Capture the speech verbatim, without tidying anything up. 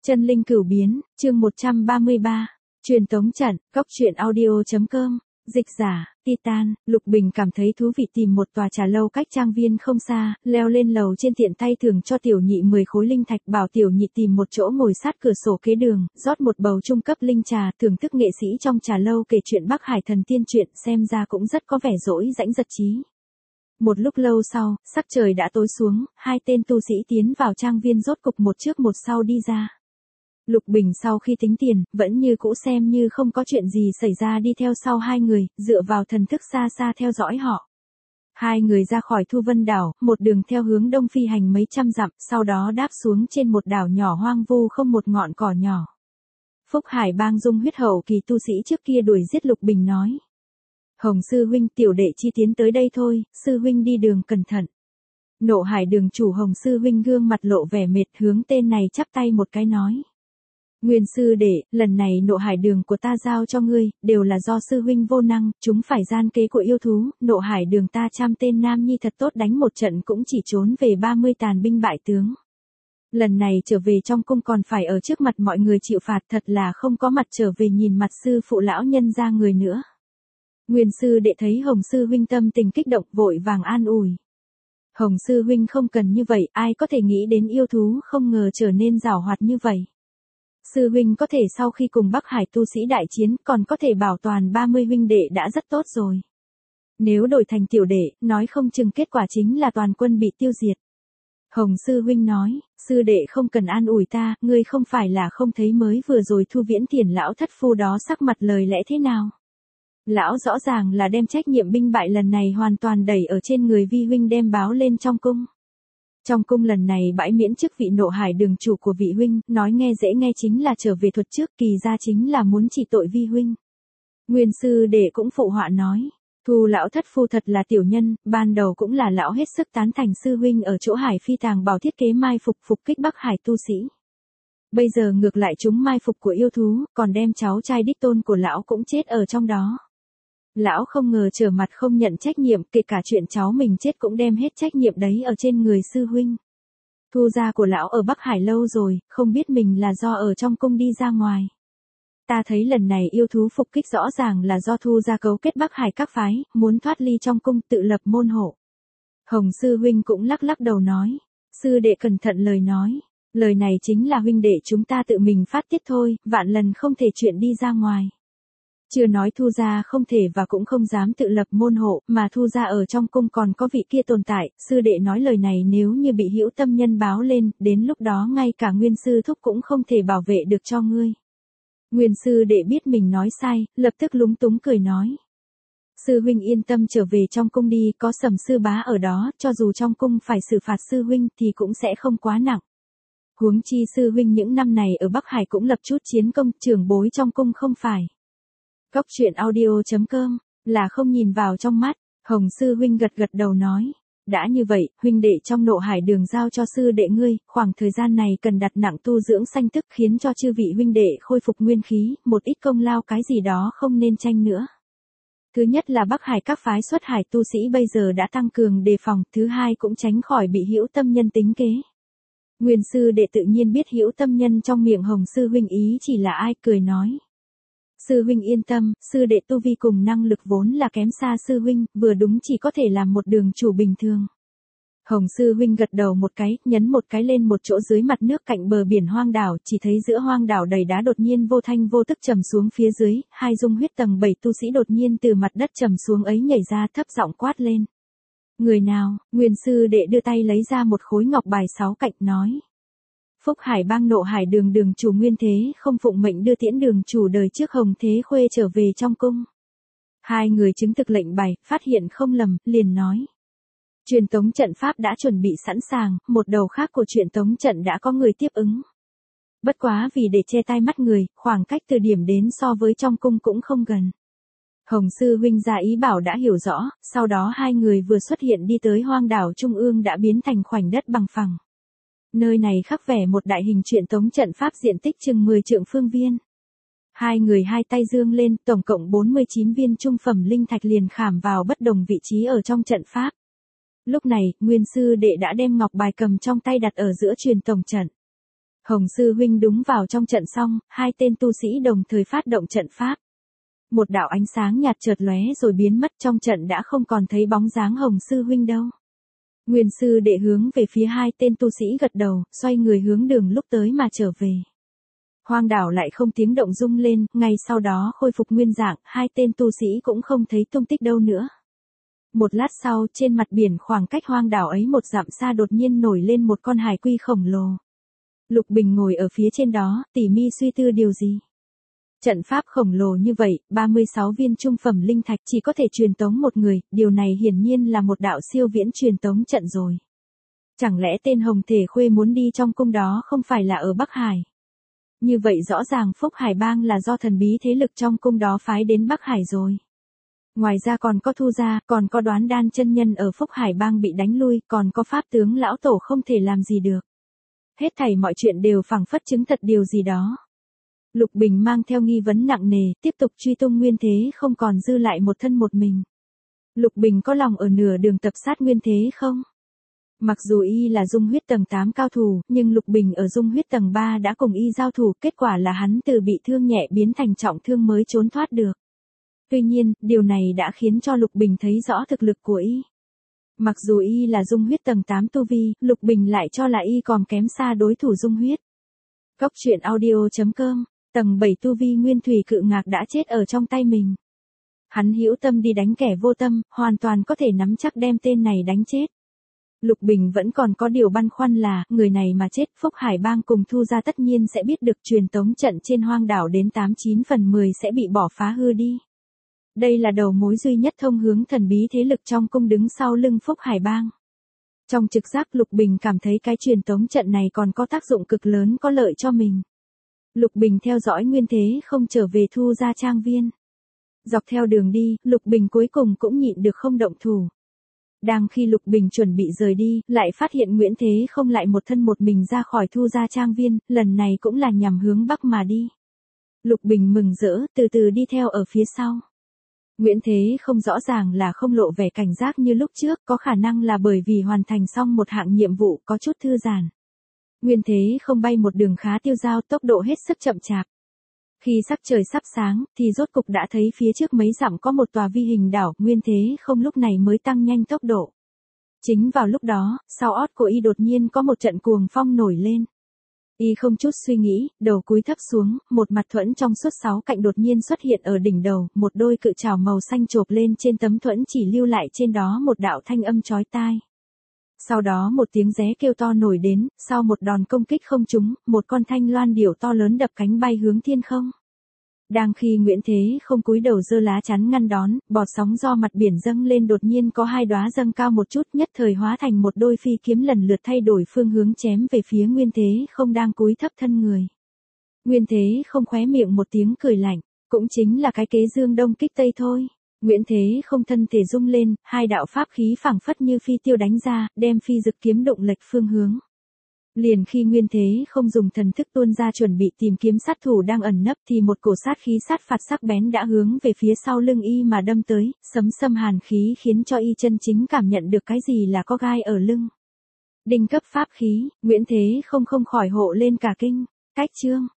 Chân linh cửu biến, chương một trăm ba mươi ba. Truyền tống trận, góc truyện audio.com. Dịch giả, Titan. Lục Bình cảm thấy thú vị tìm một tòa trà lâu cách trang viên không xa, leo lên lầu trên tiện tay thưởng cho tiểu nhị mười khối linh thạch, bảo tiểu nhị tìm một chỗ ngồi sát cửa sổ kế đường, rót một bầu trung cấp linh trà, thưởng thức nghệ sĩ trong trà lâu kể chuyện Bắc Hải thần tiên truyện, xem ra cũng rất có vẻ rỗi rãnh giật trí. Một lúc lâu sau, sắc trời đã tối xuống, hai tên tu sĩ tiến vào trang viên rốt cục một trước một sau đi ra. Lục Bình sau khi tính tiền, vẫn như cũ xem như không có chuyện gì xảy ra đi theo sau hai người, dựa vào thần thức xa xa theo dõi họ. Hai người ra khỏi Thu Vân đảo, một đường theo hướng đông phi hành mấy trăm dặm, sau đó đáp xuống trên một đảo nhỏ hoang vu không một ngọn cỏ nhỏ. Phúc Hải Bang Dung huyết hậu kỳ tu sĩ trước kia đuổi giết Lục Bình nói. Hồng sư huynh, tiểu đệ chi tiến tới đây thôi, sư huynh đi đường cẩn thận. Nộ Hải đường chủ Hồng sư huynh gương mặt lộ vẻ mệt, hướng tên này chắp tay một cái nói. Nguyên sư đệ, lần này Nộ Hải đường của ta giao cho ngươi, đều là do sư huynh vô năng, chúng phải gian kế của yêu thú, Nộ Hải đường ta trăm tên nam nhi thật tốt đánh một trận cũng chỉ trốn về ba mươi tàn binh bại tướng. Lần này trở về trong cung còn phải ở trước mặt mọi người chịu phạt, thật là không có mặt trở về nhìn mặt sư phụ lão nhân ra người nữa. Nguyên sư đệ thấy Hồng sư huynh tâm tình kích động, vội vàng an ủi. Hồng sư huynh không cần như vậy, ai có thể nghĩ đến yêu thú không ngờ trở nên giàu hoạt như vậy. Sư huynh có thể sau khi cùng Bắc Hải tu sĩ đại chiến còn có thể bảo toàn ba mươi huynh đệ đã rất tốt rồi. Nếu đổi thành tiểu đệ, nói không chừng kết quả chính là toàn quân bị tiêu diệt. Hồng sư huynh nói, sư đệ không cần an ủi ta, ngươi không phải là không thấy mới vừa rồi Thu Viễn Tiền lão thất phu đó sắc mặt lời lẽ thế nào. Lão rõ ràng là đem trách nhiệm binh bại lần này hoàn toàn đẩy ở trên người vi huynh, đem báo lên trong cung. Trong cung lần này bãi miễn chức vị Nộ Hải đường chủ của vị huynh, nói nghe dễ nghe chính là trở về thuật trước, kỳ ra chính là muốn trị tội vi huynh. Nguyên sư đệ cũng phụ họa nói, Thu lão thất phu thật là tiểu nhân, ban đầu cũng là lão hết sức tán thành sư huynh ở chỗ Hải Phi Tàng Bảo thiết kế mai phục phục kích Bắc Hải tu sĩ. Bây giờ ngược lại chúng mai phục của yêu thú, còn đem cháu trai đích tôn của lão cũng chết ở trong đó. Lão không ngờ trở mặt không nhận trách nhiệm, kể cả chuyện cháu mình chết cũng đem hết trách nhiệm đấy ở trên người sư huynh. Thu gia của lão ở Bắc Hải lâu rồi, không biết mình là do ở trong cung đi ra ngoài. Ta thấy lần này yêu thú phục kích rõ ràng là do Thu gia cấu kết Bắc Hải các phái, muốn thoát ly trong cung tự lập môn hộ. Hồng sư huynh cũng lắc lắc đầu nói, sư đệ cẩn thận lời nói, lời này chính là huynh đệ chúng ta tự mình phát tiết thôi, vạn lần không thể chuyện đi ra ngoài. Chưa nói Thu gia không thể và cũng không dám tự lập môn hộ, mà Thu gia ở trong cung còn có vị kia tồn tại, sư đệ nói lời này nếu như bị hữu tâm nhân báo lên, đến lúc đó ngay cả Nguyên sư thúc cũng không thể bảo vệ được cho ngươi. Nguyên sư đệ biết mình nói sai, lập tức lúng túng cười nói. Sư huynh yên tâm trở về trong cung đi, có Sầm sư bá ở đó, cho dù trong cung phải xử phạt sư huynh thì cũng sẽ không quá nặng. Huống chi sư huynh những năm này ở Bắc Hải cũng lập chút chiến công, trưởng bối trong cung không phải. Góc truyện audio.com, là không nhìn vào trong mắt, Hồng sư huynh gật gật đầu nói. Đã như vậy, huynh đệ trong Nộ Hải đường giao cho sư đệ ngươi, khoảng thời gian này cần đặt nặng tu dưỡng sanh tức, khiến cho chư vị huynh đệ khôi phục nguyên khí, một ít công lao cái gì đó không nên tranh nữa. Thứ nhất là Bắc Hải các phái xuất hải tu sĩ bây giờ đã tăng cường đề phòng, thứ hai cũng tránh khỏi bị hữu tâm nhân tính kế. Nguyên sư đệ tự nhiên biết hữu tâm nhân trong miệng Hồng sư huynh ý chỉ là ai, cười nói. Sư huynh yên tâm, sư đệ tu vi cùng năng lực vốn là kém xa sư huynh, vừa đúng chỉ có thể làm một đường chủ bình thường. Hồng sư huynh gật đầu một cái, nhấn một cái lên một chỗ dưới mặt nước cạnh bờ biển hoang đảo, chỉ thấy giữa hoang đảo đầy đá đột nhiên vô thanh vô tức trầm xuống phía dưới, hai dung huyết tầng bảy tu sĩ đột nhiên từ mặt đất trầm xuống ấy nhảy ra, thấp giọng quát lên. Người nào? Nguyên sư đệ đưa tay lấy ra một khối ngọc bài sáu cạnh nói. Phúc Hải Bang Nộ Hải đường đường chủ Nguyên Thế không phụng mệnh đưa tiễn đường chủ đời trước Hồng Thế Khuê trở về trong cung. Hai người chứng thực lệnh bài, phát hiện không lầm, liền nói. Truyền tống trận pháp đã chuẩn bị sẵn sàng, một đầu khác của truyền tống trận đã có người tiếp ứng. Bất quá vì để che tai mắt người, khoảng cách từ điểm đến so với trong cung cũng không gần. Hồng sư huynh ra ý bảo đã hiểu rõ, sau đó hai người vừa xuất hiện đi tới hoang đảo trung ương đã biến thành khoảnh đất bằng phẳng. Nơi này khắc vẽ một đại hình truyền tống trận pháp diện tích chừng mười trượng phương viên. Hai người hai tay dương lên, tổng cộng bốn mươi chín viên trung phẩm linh thạch liền khảm vào bất đồng vị trí ở trong trận pháp. Lúc này, Nguyên sư đệ đã đem ngọc bài cầm trong tay đặt ở giữa truyền tống trận. Hồng sư huynh đúng vào trong trận xong, hai tên tu sĩ đồng thời phát động trận pháp. Một đạo ánh sáng nhạt chợt lóe rồi biến mất, trong trận đã không còn thấy bóng dáng Hồng sư huynh đâu. Nguyên sư đệ hướng về phía hai tên tu sĩ gật đầu, xoay người hướng đường lúc tới mà trở về. Hoang đảo lại không tiếng động rung lên, ngay sau đó khôi phục nguyên dạng, hai tên tu sĩ cũng không thấy tung tích đâu nữa. Một lát sau, trên mặt biển khoảng cách hoang đảo ấy một dặm xa đột nhiên nổi lên một con hải quy khổng lồ. Lục Bình ngồi ở phía trên đó, tỉ mi suy tư điều gì. Trận pháp khổng lồ như vậy, ba mươi sáu viên trung phẩm linh thạch chỉ có thể truyền tống một người, điều này hiển nhiên là một đạo siêu viễn truyền tống trận rồi. Chẳng lẽ tên Hồng Thể Khuê muốn đi trong cung đó không phải là ở Bắc Hải? Như vậy rõ ràng Phúc Hải Bang là do thần bí thế lực trong cung đó phái đến Bắc Hải rồi. Ngoài ra còn có Thu Gia, còn có Đoán Đan chân nhân ở Phúc Hải Bang bị đánh lui, còn có Pháp tướng lão tổ không thể làm gì được. Hết thảy mọi chuyện đều phảng phất chứng thật điều gì đó. Lục Bình mang theo nghi vấn nặng nề, tiếp tục truy tung Nguyên Thế không còn dư lại một thân một mình. Lục Bình có lòng ở nửa đường tập sát Nguyên Thế không? Mặc dù y là dung huyết tầng tám cao thủ, nhưng Lục Bình ở dung huyết tầng ba đã cùng y giao thủ, kết quả là hắn từ bị thương nhẹ biến thành trọng thương mới trốn thoát được. Tuy nhiên, điều này đã khiến cho Lục Bình thấy rõ thực lực của y. Mặc dù y là dung huyết tầng tám tu vi, Lục Bình lại cho là y còn kém xa đối thủ dung huyết. Cốc truyện audio chấm com, tầng bảy tu vi Nguyên Thủy Cự Ngạc đã chết ở trong tay mình. Hắn hữu tâm đi đánh kẻ vô tâm, hoàn toàn có thể nắm chắc đem tên này đánh chết. Lục Bình vẫn còn có điều băn khoăn là, người này mà chết, Phúc Hải Bang cùng Thu Gia tất nhiên sẽ biết được truyền tống trận trên hoang đảo đến tám chín phần mười sẽ bị bỏ phá hư đi. Đây là đầu mối duy nhất thông hướng thần bí thế lực trong cung đứng sau lưng Phúc Hải Bang. Trong trực giác Lục Bình cảm thấy cái truyền tống trận này còn có tác dụng cực lớn có lợi cho mình. Lục Bình theo dõi Nguyên Thế không trở về Thu Gia trang viên. Dọc theo đường đi, Lục Bình cuối cùng cũng nhịn được không động thủ. Đang khi Lục Bình chuẩn bị rời đi, lại phát hiện Nguyễn Thế không lại một thân một mình ra khỏi Thu Gia trang viên, lần này cũng là nhằm hướng Bắc mà đi. Lục Bình mừng rỡ, từ từ đi theo ở phía sau. Nguyễn Thế không rõ ràng là không lộ vẻ cảnh giác như lúc trước, có khả năng là bởi vì hoàn thành xong một hạng nhiệm vụ có chút thư giãn. Nguyễn Thế không bay một đường khá tiêu dao, tốc độ hết sức chậm chạp. Khi sắc trời sắp sáng, thì rốt cục đã thấy phía trước mấy dặm có một tòa vi hình đảo, Nguyên Thế không lúc này mới tăng nhanh tốc độ. Chính vào lúc đó, sau ót của y đột nhiên có một trận cuồng phong nổi lên. Y không chút suy nghĩ, đầu cúi thấp xuống, một mặt thuẫn trong suốt sáu cạnh đột nhiên xuất hiện ở đỉnh đầu, một đôi cự trảo màu xanh chộp lên trên tấm thuẫn chỉ lưu lại trên đó một đạo thanh âm chói tai. Sau đó một tiếng ré kêu to nổi đến, sau một đòn công kích không trúng, một con thanh loan điểu to lớn đập cánh bay hướng thiên không. Đang khi Nguyễn Thế không cúi đầu giơ lá chắn ngăn đón, bọt sóng do mặt biển dâng lên đột nhiên có hai đóa dâng cao một chút, nhất thời hóa thành một đôi phi kiếm lần lượt thay đổi phương hướng chém về phía Nguyên Thế không đang cúi thấp thân người. Nguyên Thế không khóe miệng một tiếng cười lạnh, cũng chính là cái kế dương đông kích tây thôi. Nguyễn Thế không thân thể rung lên, hai đạo pháp khí phảng phất như phi tiêu đánh ra, đem phi dực kiếm động lệch phương hướng. Liền khi Nguyên Thế không dùng thần thức tuôn ra chuẩn bị tìm kiếm sát thủ đang ẩn nấp thì một cổ sát khí sát phạt sắc bén đã hướng về phía sau lưng y mà đâm tới, sấm sâm hàn khí khiến cho y chân chính cảm nhận được cái gì là có gai ở lưng. Đinh cấp pháp khí, Nguyễn Thế không không khỏi hộ lên cả kinh. Cách chương